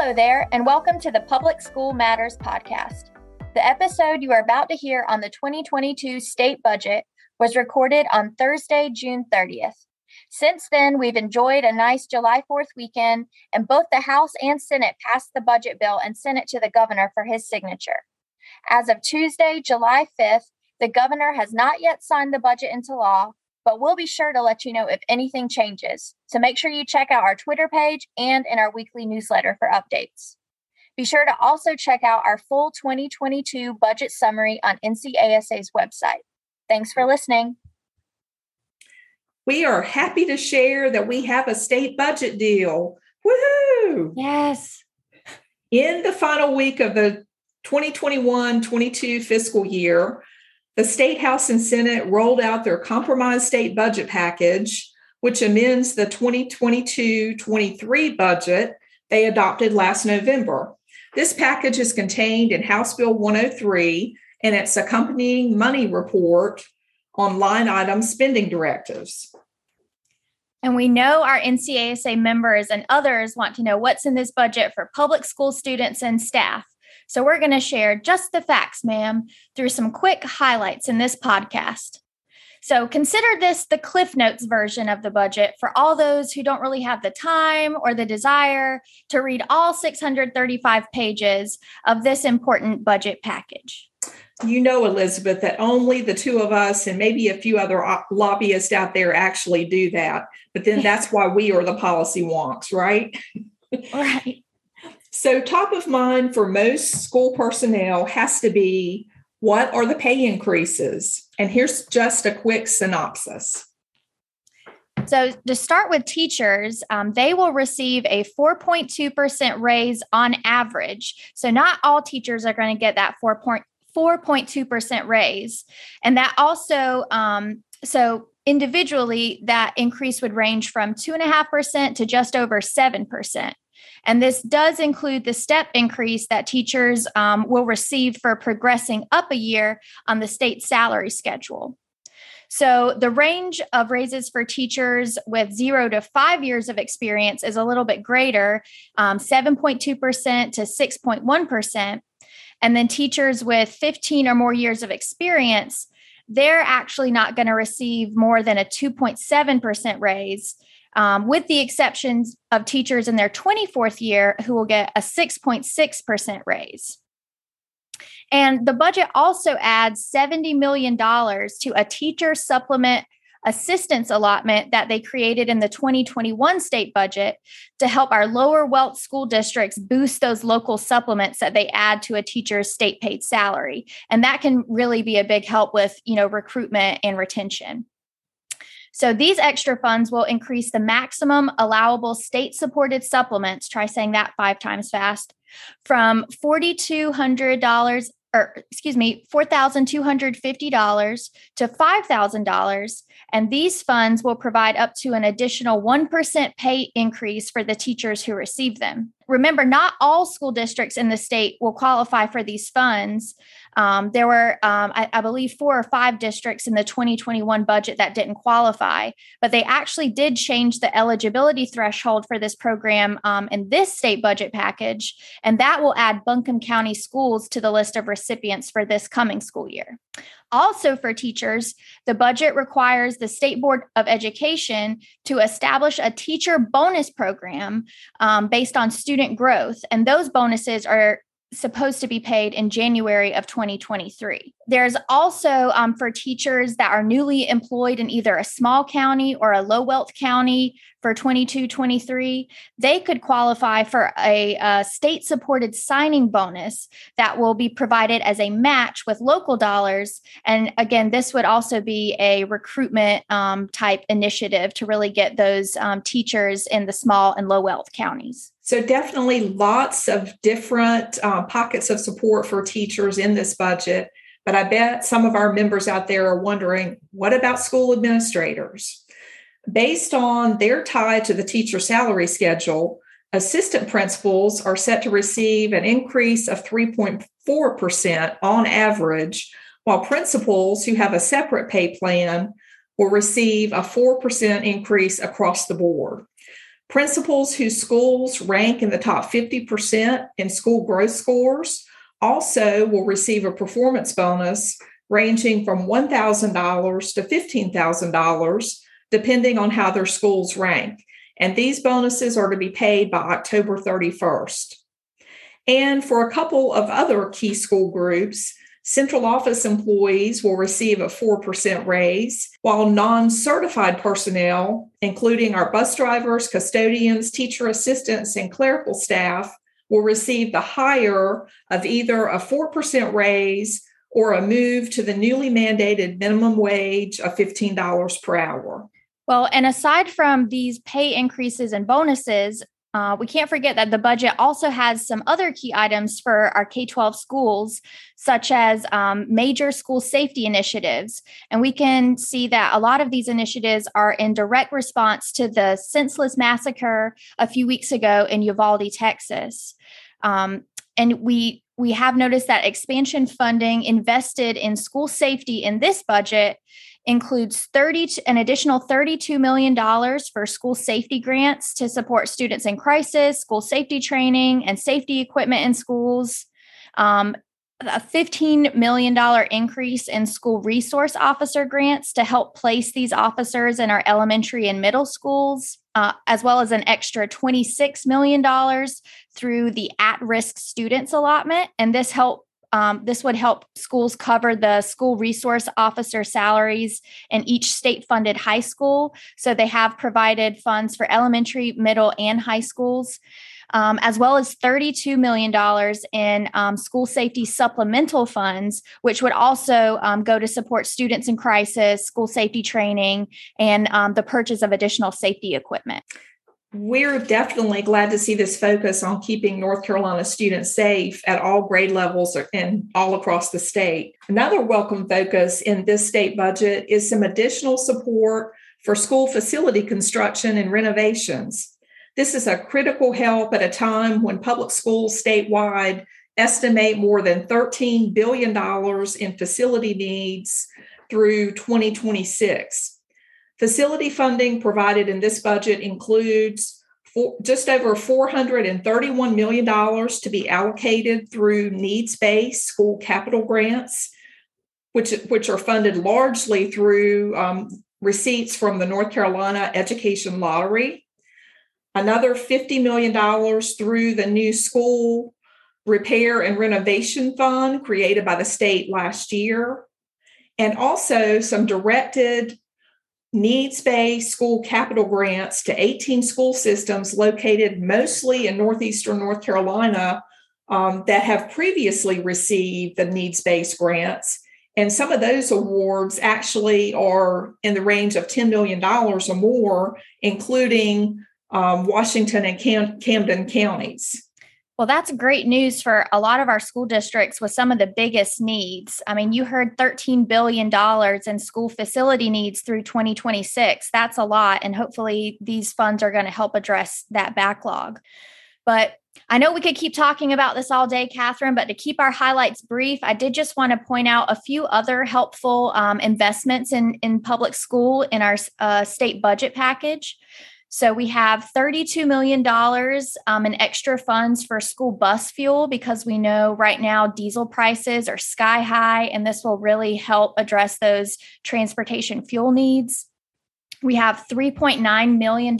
Hello there, and welcome to the Public School Matters podcast. The episode you are about to hear on the 2022 state budget was recorded on Thursday, June 30th. Since then, we've enjoyed a nice July 4th weekend, and both the House and Senate passed the budget bill and sent it to the governor for his signature. As of Tuesday, July 5th, the governor has not yet signed the budget into law, but we'll be sure to let you know if anything changes. So make sure you check out our Twitter page and in our weekly newsletter for updates. Be sure to also check out our full 2022 budget summary on NCASA's website. Thanks for listening. We are happy to share that we have a state budget deal. Woohoo! Yes. In the final week of the 2021-22 fiscal year, the State House and Senate rolled out their compromise state budget package, which amends the 2022-23 budget they adopted last November. This package is contained in House Bill 103 and its accompanying money report on line item spending directives. And we know our NCASA members and others want to know what's in this budget for public school students and staff. So we're going to share just the facts, ma'am, through some quick highlights in this podcast. So consider this the Cliff Notes version of the budget for all those who don't really have the time or the desire to read all 635 pages of this important budget package. You know, Elizabeth, that only the two of us and maybe a few other lobbyists out there actually do that. But then that's why we are the policy wonks, right? Right. So top of mind for most school personnel has to be, what are the pay increases? And here's just a quick synopsis. So to start with teachers, they will receive a 4.2% raise on average. So not all teachers are going to get that 4.2% raise. And that also, so individually, that increase would range from 2.5% to just over 7%. And this does include the step increase that teachers will receive for progressing up a year on the state salary schedule. So the range of raises for teachers with 0 to 5 years of experience is a little bit greater, 7.2% to 6.1%. And then teachers with 15 or more years of experience, they're actually not going to receive more than a 2.7% raise, with the exceptions of teachers in their 24th year who will get a 6.6% raise. And the budget also adds $70 million to a teacher supplement assistance allotment that they created in the 2021 state budget to help our lower wealth school districts boost those local supplements that they add to a teacher's state paid salary. And that can really be a big help with, recruitment and retention. So these extra funds will increase the maximum allowable state-supported supplements, try saying that 5 times fast, from $4,250 to $5,000. And these funds will provide up to an additional 1% pay increase for the teachers who receive them. Remember, not all school districts in the state will qualify for these funds. There were, I believe, 4 or 5 districts in the 2021 budget that didn't qualify, but they actually did change the eligibility threshold for this program in this state budget package, and that will add Buncombe County schools to the list of recipients for this coming school year. Also for teachers, the budget requires the State Board of Education to establish a teacher bonus program based on student growth, and those bonuses are supposed to be paid in January of 2023. There's also for teachers that are newly employed in either a small county or a low wealth county for 22-23, they could qualify for a state-supported signing bonus that will be provided as a match with local dollars. And again, this would also be a recruitment type initiative to really get those teachers in the small and low wealth counties. So definitely lots of different pockets of support for teachers in this budget. But I bet some of our members out there are wondering, what about school administrators? Based on their tie to the teacher salary schedule, assistant principals are set to receive an increase of 3.4% on average, while principals who have a separate pay plan will receive a 4% increase across the board. Principals whose schools rank in the top 50% in school growth scores also will receive a performance bonus ranging from $1,000 to $15,000, depending on how their schools rank. And these bonuses are to be paid by October 31st. And for a couple of other key school groups, central office employees will receive a 4% raise, while non-certified personnel, including our bus drivers, custodians, teacher assistants, and clerical staff, will receive the higher of either a 4% raise or a move to the newly mandated minimum wage of $15 per hour. Well, and aside from these pay increases and bonuses, we can't forget that the budget also has some other key items for our K-12 schools, such as major school safety initiatives. And we can see that a lot of these initiatives are in direct response to the senseless massacre a few weeks ago in Uvalde, Texas. And we have noticed that expansion funding invested in school safety in this budget includes an additional $32 million for school safety grants to support students in crisis, school safety training, and safety equipment in schools. A $15 million increase in school resource officer grants to help place these officers in our elementary and middle schools, as well as an extra $26 million through the at-risk students allotment. And this would help schools cover the school resource officer salaries in each state-funded high school. So they have provided funds for elementary, middle, and high schools, as well as $32 million in school safety supplemental funds, which would also go to support students in crisis, school safety training, and the purchase of additional safety equipment. We're definitely glad to see this focus on keeping North Carolina students safe at all grade levels and all across the state. Another welcome focus in this state budget is some additional support for school facility construction and renovations. This is a critical help at a time when public schools statewide estimate more than $13 billion in facility needs through 2026. Facility funding provided in this budget includes just over $431 million to be allocated through needs-based school capital grants, which are funded largely through receipts from the North Carolina Education Lottery. Another $50 million through the new school repair and renovation fund created by the state last year, and also some directed needs-based school capital grants to 18 school systems located mostly in northeastern North Carolina that have previously received the needs-based grants. And some of those awards actually are in the range of $10 million or more, including Washington and Camden counties. Well, that's great news for a lot of our school districts with some of the biggest needs. I mean, you heard $13 billion in school facility needs through 2026. That's a lot. And hopefully these funds are going to help address that backlog. But I know we could keep talking about this all day, Catherine, but to keep our highlights brief, I did just want to point out a few other helpful investments in public school in our state budget package. So we have $32 million in extra funds for school bus fuel because we know right now diesel prices are sky high, and this will really help address those transportation fuel needs. We have $3.9 million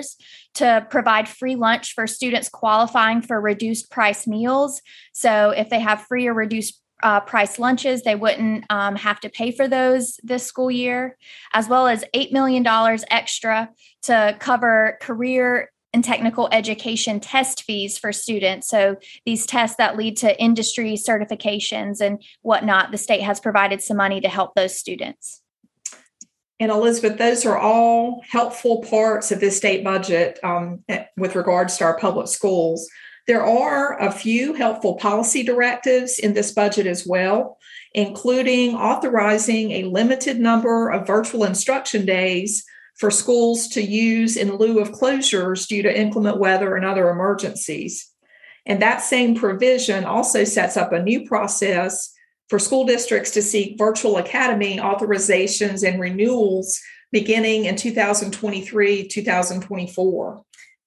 to provide free lunch for students qualifying for reduced price meals. So if they have free or reduced price lunches, they wouldn't have to pay for those this school year, as well as $8 million extra to cover career and technical education test fees for students. So these tests that lead to industry certifications and whatnot, the state has provided some money to help those students. And Elizabeth, those are all helpful parts of this state budget with regards to our public schools. There are a few helpful policy directives in this budget as well, including authorizing a limited number of virtual instruction days for schools to use in lieu of closures due to inclement weather and other emergencies. And that same provision also sets up a new process for school districts to seek virtual academy authorizations and renewals beginning in 2023, 2024.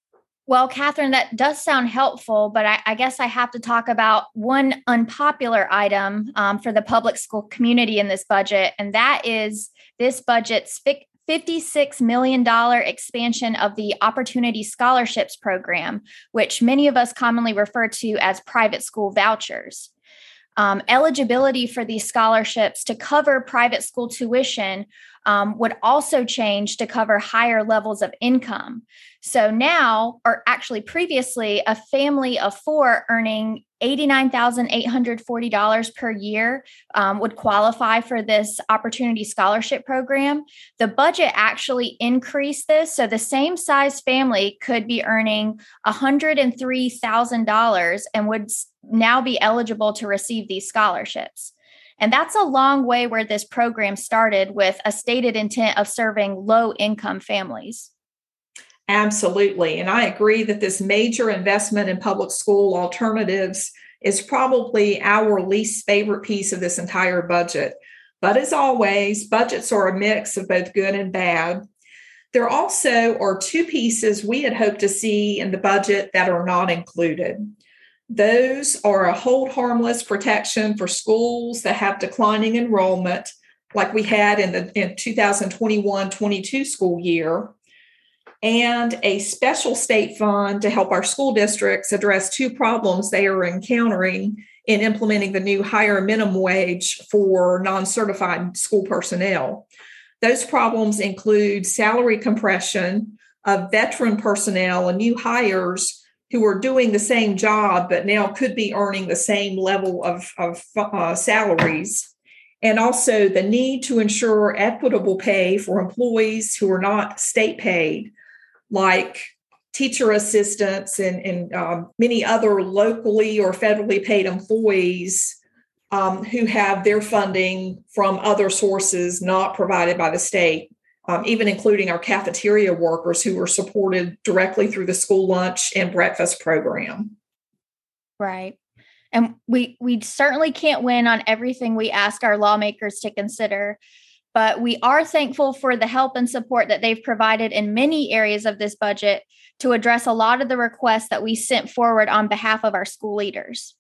Well, Catherine, that does sound helpful, but I guess I have to talk about one unpopular item for the public school community in this budget, and that is this budget's $56 million expansion of the Opportunity Scholarships Program, which many of us commonly refer to as private school vouchers. Eligibility for these scholarships to cover private school tuition would also change to cover higher levels of income. So now, or actually previously, a family of four earning $89,840 per year would qualify for this Opportunity Scholarship Program. The budget actually increased this. So the same size family could be earning $103,000 and would now be eligible to receive these scholarships. And that's a long way where this program started, with a stated intent of serving low-income families. Absolutely. And I agree that this major investment in public school alternatives is probably our least favorite piece of this entire budget. But as always, budgets are a mix of both good and bad. There also are two pieces we had hoped to see in the budget that are not included. Those are a hold harmless protection for schools that have declining enrollment, like we had in the 2021-22 school year, and a special state fund to help our school districts address two problems they are encountering in implementing the new higher minimum wage for non-certified school personnel. Those problems include salary compression of veteran personnel and new hires who are doing the same job, but now could be earning the same level of salaries. And also the need to ensure equitable pay for employees who are not state paid, like teacher assistants and many other locally or federally paid employees who have their funding from other sources not provided by the state. Even including our cafeteria workers who are supported directly through the school lunch and breakfast program. Right. And we certainly can't win on everything we ask our lawmakers to consider, but we are thankful for the help and support that they've provided in many areas of this budget to address a lot of the requests that we sent forward on behalf of our school leaders.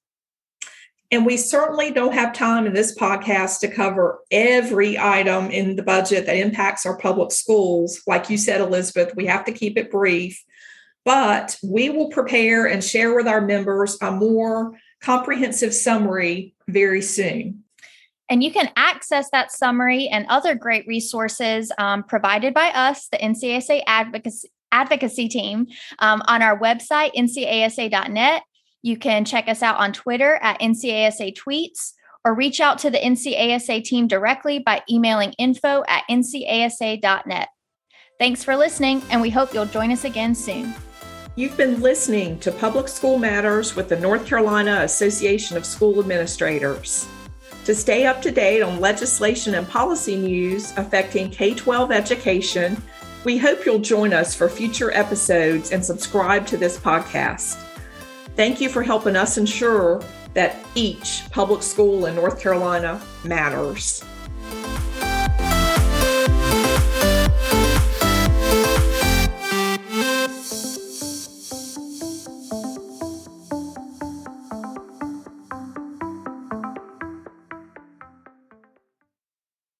And we certainly don't have time in this podcast to cover every item in the budget that impacts our public schools. Like you said, Elizabeth, we have to keep it brief, but we will prepare and share with our members a more comprehensive summary very soon. And you can access that summary and other great resources provided by us, the NCASA advocacy team, on our website, ncasa.net. You can check us out on Twitter at NCASA Tweets, or reach out to the NCASA team directly by emailing info@ncasa.net. Thanks for listening, and we hope you'll join us again soon. You've been listening to Public School Matters with the North Carolina Association of School Administrators. To stay up to date on legislation and policy news affecting K-12 education, we hope you'll join us for future episodes and subscribe to this podcast. Thank you for helping us ensure that each public school in North Carolina matters.